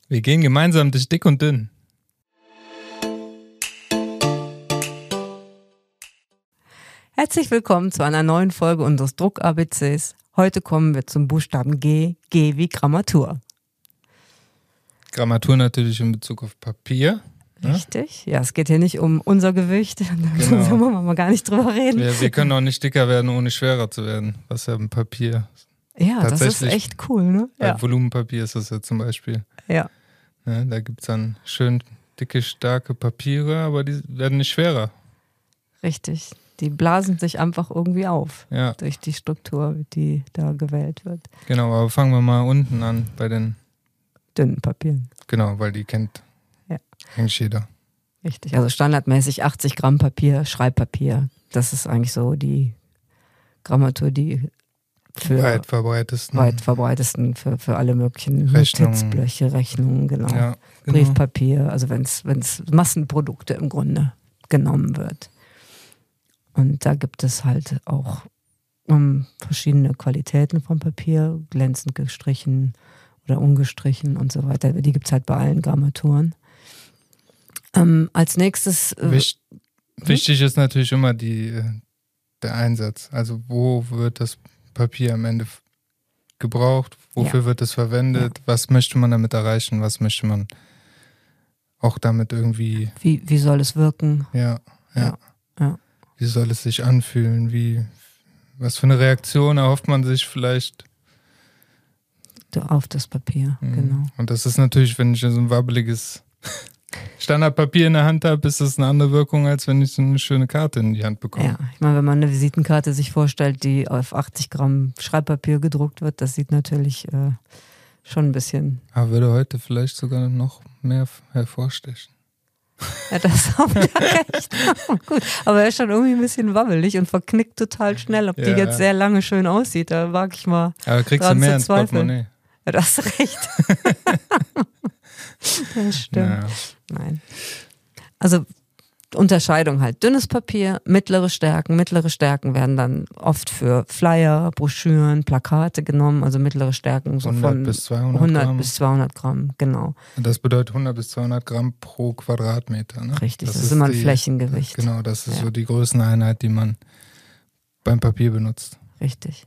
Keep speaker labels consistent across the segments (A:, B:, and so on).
A: Wir gehen gemeinsam durch dick und dünn.
B: Herzlich willkommen zu einer neuen Folge unseres Druck-ABCs. Heute kommen wir zum Buchstaben G. G wie Grammatur.
A: Grammatur natürlich in Bezug auf Papier.
B: Richtig. Ja, es geht hier nicht um unser Gewicht. Da
A: Genau.
B: wollen wir mal gar nicht drüber reden.
A: Wir können auch nicht dicker werden, ohne schwerer zu werden. Was ja im Papier.
B: Ja, das ist
A: tatsächlich
B: echt cool, ne?
A: Bei
B: Ja.
A: Volumenpapier ist das ja zum Beispiel.
B: Ja.
A: Ja, da gibt es dann schön dicke, starke Papiere, aber die werden nicht schwerer.
B: Richtig. Die blasen sich einfach irgendwie auf
A: Ja,
B: durch die Struktur, die da gewählt wird.
A: genau. Aber fangen wir mal unten an bei den,
B: Dünnen Papieren.
A: genau, weil die kennt eigentlich jeder.
B: Richtig. Also standardmäßig 80 Gramm Papier, Schreibpapier. Das ist eigentlich so die Grammatur, die für
A: Weit verbreitesten.
B: weit verbreitesten für alle möglichen
A: Rechnungen.
B: Notizblöcke, Rechnungen, genau.
A: Ja, genau.
B: Briefpapier, also wenn es Massenprodukte im Grunde genommen wird. Und da gibt es halt auch verschiedene Qualitäten von Papier, glänzend gestrichen oder ungestrichen und so weiter. Die gibt es halt bei allen Grammaturen. Als nächstes
A: Wichtig ist natürlich immer der Einsatz. Also wo wird das Papier am Ende gebraucht? Wofür wird es verwendet? Was möchte man damit erreichen? Was möchte man auch damit irgendwie...
B: wie soll es wirken?
A: Ja.
B: Ja.
A: Wie soll es sich anfühlen? Was für eine Reaktion erhofft man sich vielleicht?
B: Auf das Papier, genau.
A: Und das ist natürlich, wenn ich so ein wabbeliges Standardpapier in der Hand habe, ist das eine andere Wirkung, als wenn ich so eine schöne Karte in die Hand bekomme.
B: Ja, ich meine, wenn man eine Visitenkarte sich vorstellt, die auf 80 Gramm Schreibpapier gedruckt wird, das sieht natürlich schon ein bisschen...
A: Aber würde heute vielleicht sogar noch mehr hervorstechen.
B: Ja, das haben wir recht. Gut, aber er ist schon irgendwie ein bisschen wabbelig und verknickt total schnell. Ob die jetzt sehr lange schön aussieht, da wage ich mal
A: Aber kriegst du
B: dran
A: mehr
B: zu
A: ins
B: zweifeln.
A: Portemonnaie.
B: Ja, du hast recht. Das stimmt.
A: Naja.
B: Nein. Also Unterscheidung halt. Dünnes Papier, mittlere Stärken. Mittlere Stärken werden dann oft für Flyer, Broschüren, Plakate genommen. Also mittlere Stärken so
A: 100
B: von
A: bis 200
B: 100
A: Gramm.
B: bis 200 Gramm, genau.
A: Das bedeutet 100 bis 200 Gramm pro Quadratmeter. Ne?
B: Richtig, das ist immer ein Flächengewicht.
A: Genau, das ist
B: Ja.
A: so die Größeneinheit, die man beim Papier benutzt.
B: Richtig.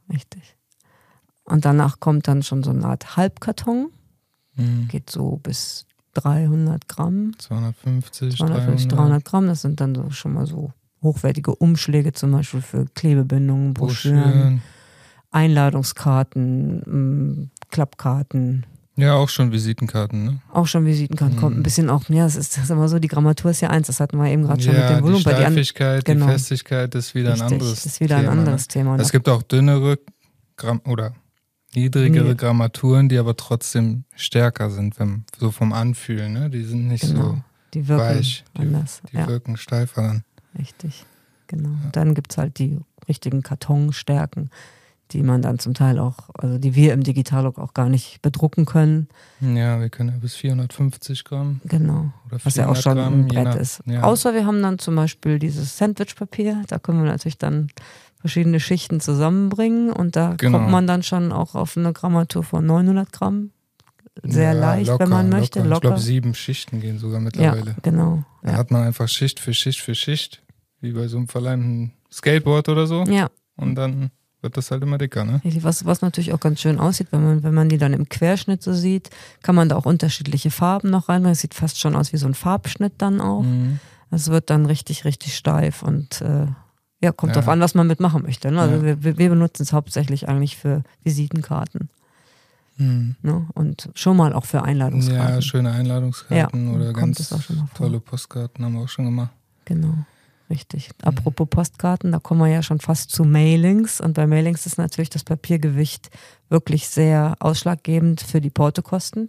B: Und danach kommt dann schon so eine Art Halbkarton. Geht so bis 300 Gramm.
A: 250,
B: 300 Gramm, das sind dann so schon mal so hochwertige Umschläge, zum Beispiel für Klebebindungen, Broschüren, Einladungskarten, Klappkarten.
A: Ja, auch schon Visitenkarten, ne?
B: Auch schon Visitenkarten kommt ein bisschen auch, ja, das ist immer so, die Grammatur ist ja eins, das hatten wir eben gerade schon mit dem Volumen.
A: Die Steifigkeit,
B: genau.
A: die Festigkeit ist wieder ein anderes Thema.
B: Das ist wieder ein anderes Thema.
A: Es gibt auch dünnere oder niedrigere Grammaturen, die aber trotzdem stärker sind, so vom Anfühlen, ne? Die sind nicht so
B: die wirken
A: weich,
B: anders.
A: die wirken steifer dann.
B: Richtig, genau. Ja. Dann gibt es halt die richtigen Kartonstärken, die man dann zum Teil auch, also die wir im Digitaldruck auch gar nicht bedrucken können.
A: Ja, wir können ja bis 450 Gramm.
B: Genau,
A: oder
B: was ja auch schon
A: Gramm,
B: ein Brett ist.
A: Ja.
B: Außer wir haben dann zum Beispiel dieses Sandwichpapier, da können wir natürlich dann verschiedene Schichten zusammenbringen und da kommt man dann schon auch auf eine Grammatur von 900 Gramm. Sehr leicht,
A: locker,
B: wenn man möchte. Locker.
A: Ich glaube, 7 Schichten gehen sogar mittlerweile.
B: Ja, genau.
A: Da hat man einfach Schicht für Schicht für Schicht, wie bei so einem verleimten Skateboard oder so.
B: Ja.
A: Und dann wird das halt immer dicker, ne?
B: Was natürlich auch ganz schön aussieht, wenn man die dann im Querschnitt so sieht, kann man da auch unterschiedliche Farben noch reinmachen. Es sieht fast schon aus wie so ein Farbschnitt dann auch. Es wird dann richtig, richtig steif und kommt drauf an, was man mitmachen möchte. Ne? Also wir benutzen es hauptsächlich eigentlich für Visitenkarten. Ne? Und schon mal auch für Einladungskarten.
A: Ja, schöne Einladungskarten oder ganz tolle Postkarten haben wir auch schon gemacht.
B: Genau, richtig. Apropos Postkarten, da kommen wir ja schon fast zu Mailings. Und bei Mailings ist natürlich das Papiergewicht wirklich sehr ausschlaggebend für die Portokosten.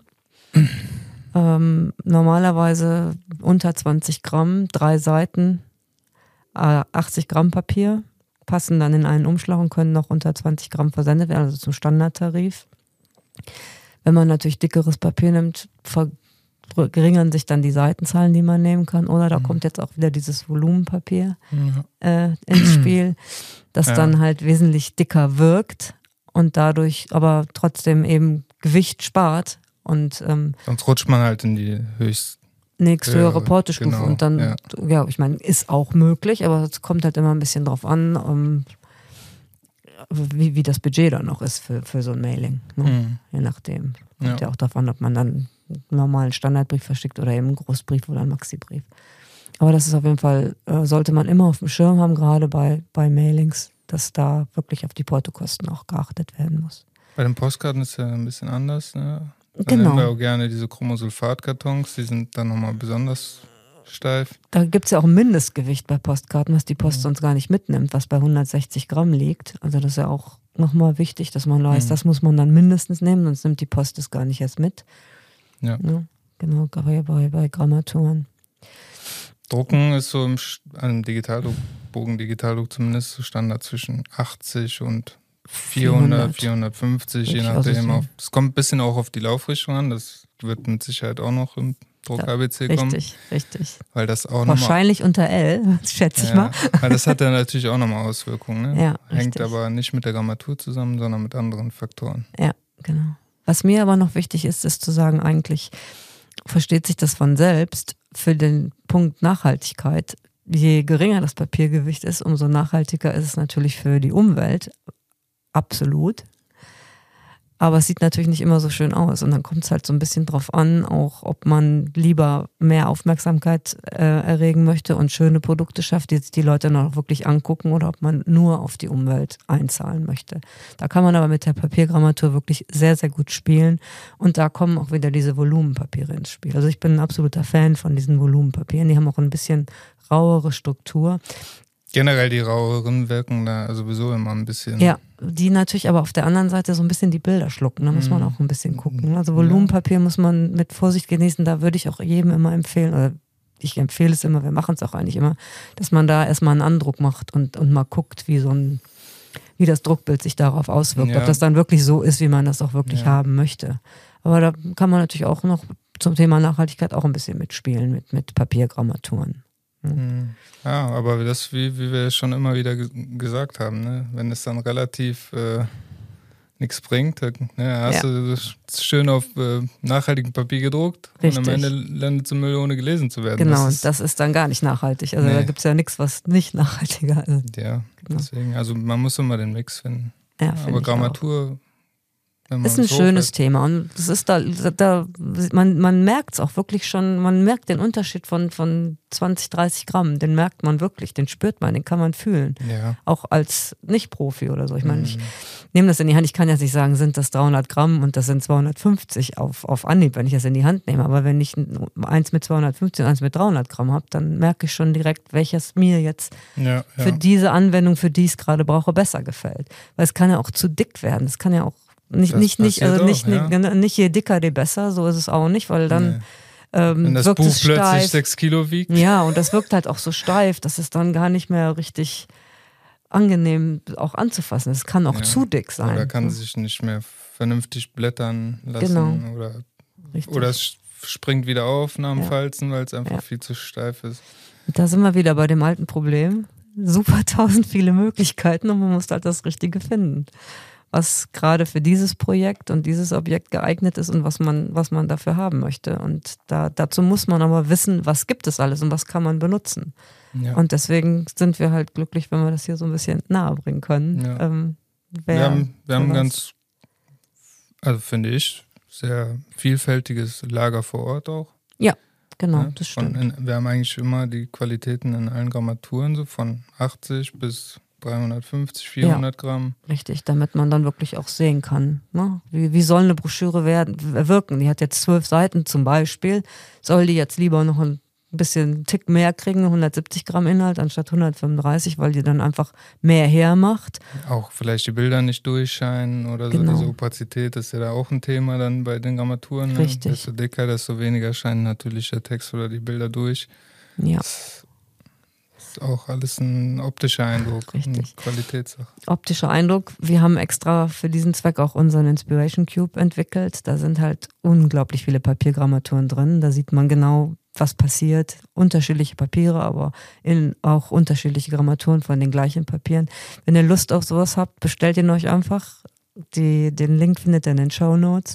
B: Normalerweise unter 20 Gramm, 3 Seiten, 80 Gramm Papier, passen dann in einen Umschlag und können noch unter 20 Gramm versendet werden, also zum Standardtarif. Wenn man natürlich dickeres Papier nimmt, verringern sich dann die Seitenzahlen, die man nehmen kann. Oder da kommt jetzt auch wieder dieses Volumenpapier ins Spiel, das dann halt wesentlich dicker wirkt und dadurch aber trotzdem eben Gewicht spart Und
A: sonst rutscht man halt in die
B: höhere Portostufe.
A: Genau,
B: Und dann, ja, ich meine, ist auch möglich, aber es kommt halt immer ein bisschen drauf an, wie das Budget dann noch ist für so ein Mailing. Ne? Je nachdem. Kommt ja auch darauf an, ob man dann einen normalen Standardbrief verschickt oder eben einen Großbrief oder einen Maxi-Brief. Aber das ist auf jeden Fall, sollte man immer auf dem Schirm haben, gerade bei Mailings, dass da wirklich auf die Portokosten auch geachtet werden muss.
A: Bei den Postkarten ist ja ein bisschen anders, ne? Dann
B: Genau.
A: nehmen wir auch gerne diese Chromosulfat-Kartons, die sind dann nochmal besonders steif.
B: Da gibt es ja auch ein Mindestgewicht bei Postkarten, was die Post sonst gar nicht mitnimmt, was bei 160 Gramm liegt. Also das ist ja auch nochmal wichtig, dass man weiß, das muss man dann mindestens nehmen, sonst nimmt die Post es gar nicht erst mit.
A: Ja.
B: Genau, bei Grammaturen.
A: Drucken ist so im Digitaldruck, Bogen-Digitaldruck zumindest so Standard zwischen 80 und 400, 450, je nachdem. Es kommt ein bisschen auch auf die Laufrichtung an, das wird mit Sicherheit auch noch im Druck-ABC kommen.
B: Richtig.
A: Weil das auch
B: wahrscheinlich unter L, schätze ich mal.
A: Weil das hat ja natürlich auch nochmal Auswirkungen. Ne?
B: Ja,
A: hängt aber nicht mit der Grammatur zusammen, sondern mit anderen Faktoren.
B: Ja, genau. Was mir aber noch wichtig ist zu sagen, eigentlich versteht sich das von selbst, für den Punkt Nachhaltigkeit. Je geringer das Papiergewicht ist, umso nachhaltiger ist es natürlich für die Umwelt. Absolut. Aber es sieht natürlich nicht immer so schön aus. Und dann kommt es halt so ein bisschen drauf an, auch ob man lieber mehr Aufmerksamkeit erregen möchte und schöne Produkte schafft, die jetzt die Leute dann auch wirklich angucken, oder ob man nur auf die Umwelt einzahlen möchte. Da kann man aber mit der Papiergrammatur wirklich sehr, sehr gut spielen. Und da kommen auch wieder diese Volumenpapiere ins Spiel. Also ich bin ein absoluter Fan von diesen Volumenpapieren. Die haben auch ein bisschen rauere Struktur.
A: Generell die raueren wirken da sowieso immer ein bisschen.
B: Ja, die natürlich aber auf der anderen Seite so ein bisschen die Bilder schlucken. Da muss man auch ein bisschen gucken. Also Volumenpapier muss man mit Vorsicht genießen. Da würde ich auch jedem immer empfehlen, oder ich empfehle es immer, wir machen es auch eigentlich immer, dass man da erstmal einen Andruck macht und mal guckt, wie das Druckbild sich darauf auswirkt. Ob das dann wirklich so ist, wie man das auch wirklich haben möchte. Aber da kann man natürlich auch noch zum Thema Nachhaltigkeit auch ein bisschen mitspielen mit Papiergrammaturen.
A: Ja, aber das, wie wir schon immer wieder gesagt haben, ne? Wenn es dann relativ nichts bringt, hast du das schön auf nachhaltigem Papier gedruckt. Richtig. Und am Ende landet es im Müll, ohne gelesen zu werden.
B: Genau, das ist dann gar nicht nachhaltig. Also da gibt es ja nichts, was nicht nachhaltiger ist.
A: Ja, deswegen, man muss immer den Mix finden.
B: Ja,
A: aber Grammatur
B: ist ein schönes Thema, und das ist man merkt es auch wirklich schon, man merkt den Unterschied von 20, 30 Gramm, den merkt man wirklich, den spürt man, den kann man fühlen. Ja. Auch als Nicht-Profi oder so. Ich meine, ich nehme das in die Hand, ich kann jetzt nicht sagen, sind das 300 Gramm und das sind 250 auf Anhieb, wenn ich das in die Hand nehme, aber wenn ich eins mit 250 und eins mit 300 Gramm habe, dann merke ich schon direkt, welches mir jetzt für diese Anwendung, für die ich es gerade brauche, besser gefällt. Weil es kann ja auch zu dick werden, es kann ja auch nicht je dicker, je besser, so ist es auch nicht, weil dann
A: wenn das
B: wirkt
A: Buch
B: es
A: plötzlich
B: steif.
A: 6 Kilo wiegt.
B: Ja, und das wirkt halt auch so steif, dass es dann gar nicht mehr richtig angenehm auch anzufassen. Es kann auch zu dick sein.
A: Oder kann sich nicht mehr vernünftig blättern lassen. Genau. Oder es springt wieder auf nach dem Falzen, weil es einfach viel zu steif ist.
B: Da sind wir wieder bei dem alten Problem. Super 1000 viele Möglichkeiten, und man muss halt das Richtige finden, was gerade für dieses Projekt und dieses Objekt geeignet ist und was man dafür haben möchte. Und dazu muss man aber wissen, was gibt es alles und was kann man benutzen. Ja. Und deswegen sind wir halt glücklich, wenn wir das hier so ein bisschen nahe bringen können.
A: Ja. Wir haben ganz, finde ich, sehr vielfältiges Lager vor Ort auch.
B: Ja, genau, das stimmt.
A: Wir haben eigentlich immer die Qualitäten in allen Grammaturen, so von 80 bis 350, 400 Gramm.
B: Richtig, damit man dann wirklich auch sehen kann, ne? Wie soll eine Broschüre wirken? Die hat jetzt 12 Seiten zum Beispiel. Soll die jetzt lieber noch ein bisschen Tick mehr kriegen, 170 Gramm Inhalt anstatt 135, weil die dann einfach mehr hermacht.
A: Auch vielleicht die Bilder nicht durchscheinen oder so. Diese Opazität ist ja da auch ein Thema dann bei den Grammaturen.
B: Richtig.
A: Ne? Desto dicker, desto weniger scheinen natürlich der Text oder die Bilder durch.
B: Ja.
A: Das ist auch alles ein optischer Eindruck,
B: Richtig.
A: Eine Qualitätssache.
B: Optischer Eindruck. Wir haben extra für diesen Zweck auch unseren Inspiration Cube entwickelt. Da sind halt unglaublich viele Papiergrammaturen drin. Da sieht man genau, was passiert. Unterschiedliche Papiere, aber auch unterschiedliche Grammaturen von den gleichen Papieren. Wenn ihr Lust auf sowas habt, bestellt ihn euch einfach. Den Link findet ihr in den Shownotes.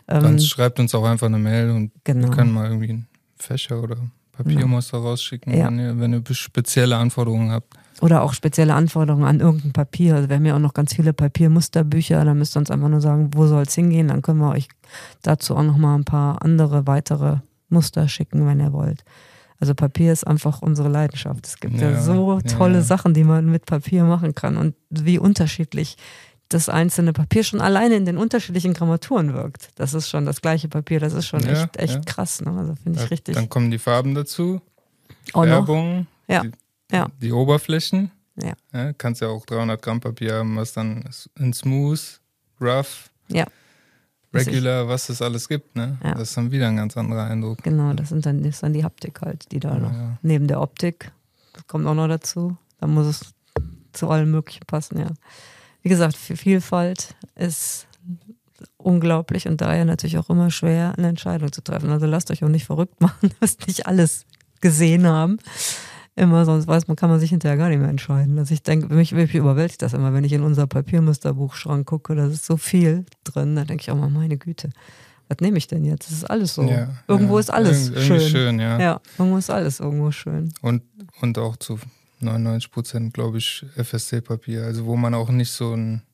A: Dann schreibt uns auch einfach eine Mail und
B: Genau.
A: wir können mal irgendwie einen Fächer oder Papiermuster rausschicken,
B: Ja.
A: wenn ihr spezielle Anforderungen habt.
B: Oder auch spezielle Anforderungen an irgendein Papier. Also wir haben ja auch noch ganz viele Papiermusterbücher, da müsst ihr uns einfach nur sagen, wo soll es hingehen, dann können wir euch dazu auch nochmal ein paar andere, weitere Muster schicken, wenn ihr wollt. Also Papier ist einfach unsere Leidenschaft. Es gibt ja so tolle Sachen, die man mit Papier machen kann und wie unterschiedlich das einzelne Papier schon alleine in den unterschiedlichen Grammaturen wirkt. Das ist schon das gleiche Papier, das ist schon echt krass. Ne? Also finde ich richtig.
A: Dann kommen die Farben dazu,
B: auch
A: Färbung,
B: noch.
A: die Oberflächen.
B: Ja.
A: Ja, kannst ja auch 300 Gramm Papier haben, was dann in Smooth, Rough, Regular, was es alles gibt. Ne?
B: Ja.
A: Das ist dann wieder ein ganz anderer Eindruck.
B: Genau, das ist dann die Haptik halt, die da noch neben der Optik, das kommt auch noch dazu. Da muss es zu allem Möglichen passen, ja. Wie gesagt, Vielfalt ist unglaublich und daher natürlich auch immer schwer, eine Entscheidung zu treffen. Also lasst euch auch nicht verrückt machen, ihr müsst nicht alles gesehen haben. Immer, sonst kann man sich hinterher gar nicht mehr entscheiden. Also ich denke, mich überwältigt das immer, wenn ich in unser Papiermusterbuchschrank gucke, da ist so viel drin, da denke ich auch mal, meine Güte, was nehme ich denn jetzt? Das ist alles so. Ja, irgendwo ist alles schön. Ja, irgendwo ist alles irgendwo schön.
A: Und auch zu 99%, glaube ich, FSC-Papier, also wo man auch nicht so einen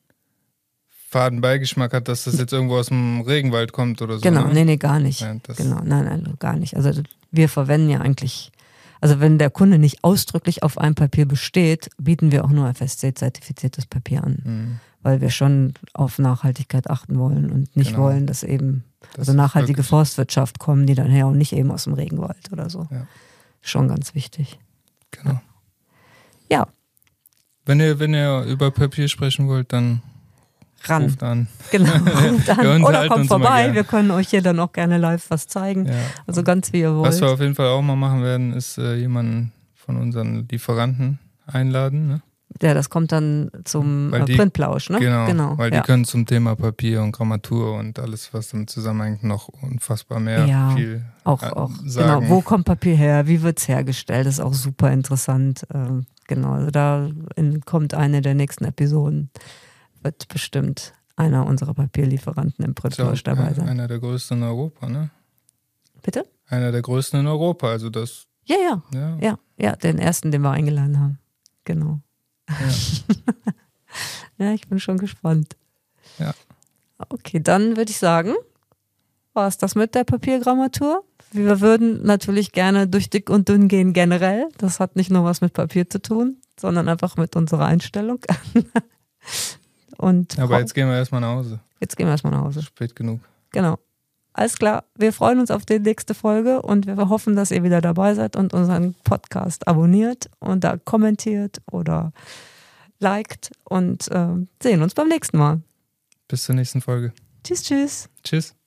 A: faden Beigeschmack hat, dass das jetzt irgendwo aus dem Regenwald kommt oder so.
B: Genau,
A: ne?
B: nee, gar nicht.
A: Ja,
B: genau, nein, gar nicht. Also wir verwenden ja eigentlich, also wenn der Kunde nicht ausdrücklich auf ein Papier besteht, bieten wir auch nur FSC-zertifiziertes Papier an, weil wir schon auf Nachhaltigkeit achten wollen und nicht wollen, dass eben nachhaltige Forstwirtschaft kommen, die dann her und nicht eben aus dem Regenwald oder so. Ja. Schon ganz wichtig.
A: Genau.
B: Ja.
A: Wenn ihr über Papier sprechen wollt, dann ruft an.
B: Genau, ruft an. Oder kommt vorbei. Wir können euch hier dann auch gerne live was zeigen. Ja. Also ganz wie ihr wollt.
A: Was wir auf jeden Fall auch mal machen werden, ist jemanden von unseren Lieferanten einladen. Ne?
B: Ja, das kommt dann zum Printplausch, ne?
A: Genau, weil die können zum Thema Papier und Grammatur und alles, was damit zusammenhängt, noch unfassbar viel
B: auch
A: sagen.
B: Genau, wo kommt Papier her? Wie wird es hergestellt? Das ist auch super interessant. Genau, also da kommt eine der nächsten Episoden. Wird bestimmt einer unserer Papierlieferanten im Printplausch dabei sein.
A: Einer der größten in Europa, ne?
B: Bitte?
A: Einer der größten in Europa, also das...
B: Ja, den ersten, den wir eingeladen haben. Genau. Ja, ja, ich bin schon gespannt.
A: Ja.
B: Okay, dann würde ich sagen, war es das mit der Papiergrammatur. Wir würden natürlich gerne durch dick und dünn gehen generell. Das hat nicht nur was mit Papier zu tun, sondern einfach mit unserer Einstellung.
A: Aber jetzt gehen wir erstmal nach Hause.
B: Spät
A: genug.
B: Genau. Alles klar, wir freuen uns auf die nächste Folge und wir hoffen, dass ihr wieder dabei seid und unseren Podcast abonniert und da kommentiert oder liked und sehen uns beim nächsten Mal.
A: Bis zur nächsten Folge.
B: Tschüss.
A: Tschüss.